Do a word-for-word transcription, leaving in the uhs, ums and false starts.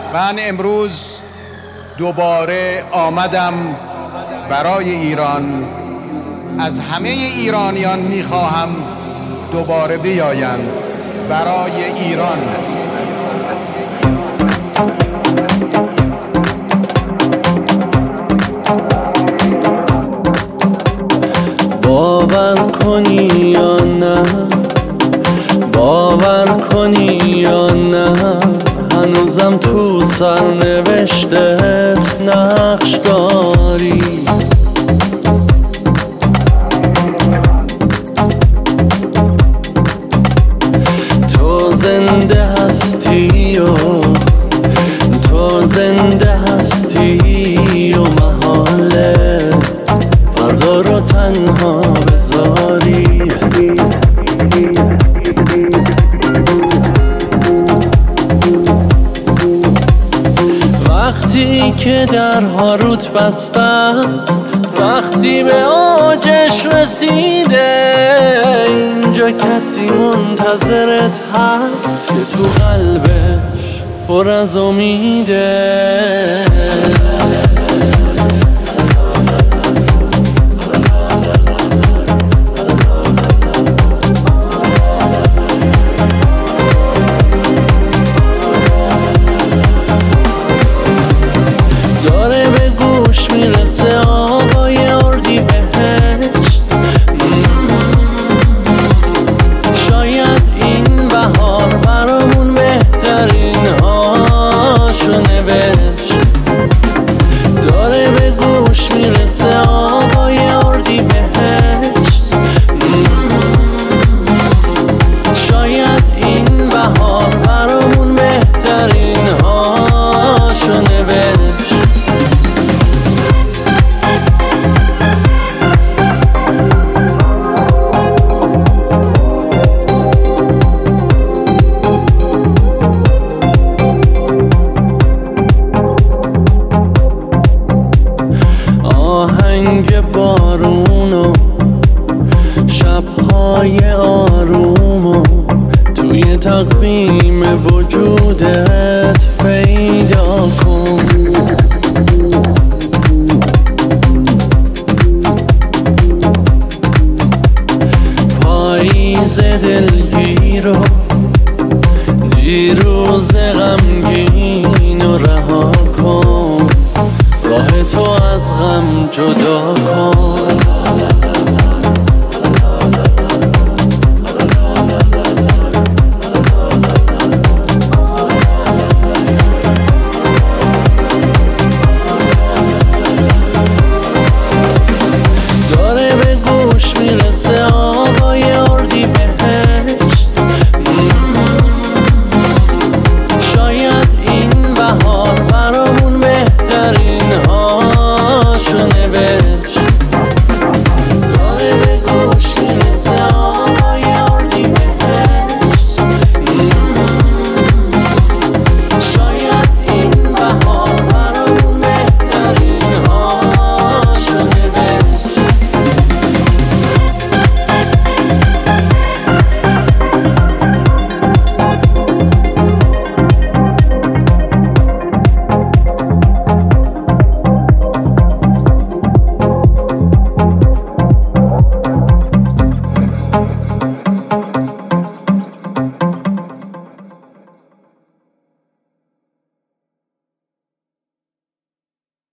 من امروز دوباره آمدم برای ایران. از همه ایرانیان میخواهم دوباره بیایند برای ایران. باور کنی یا نه، باور کنی یا نه، هنوزم تو سرنوشتت نقش داری. تو زنده هستی و تو زنده هستی و محاله فردا رو تنها بذاری. وقتی که درها روت بسته است، سختی به اوجش رسیده، اینجا کسی منتظرت هست که تو قلبش پر از امیده. میرسه آقای اردی بهشت، شاید این بهار برامون بهترین هاشو نوشت. داره به گوش میرسه آقای اردی بهشت، شاید این بهار برامون بهترین هاشو نوشت. آهنگ بارونو شبهای آرومو توی تقویم وجودت پیدا کن. پاییز دلگیر و دیروز غمگین و رها کن، راه تو از غم جدا کن.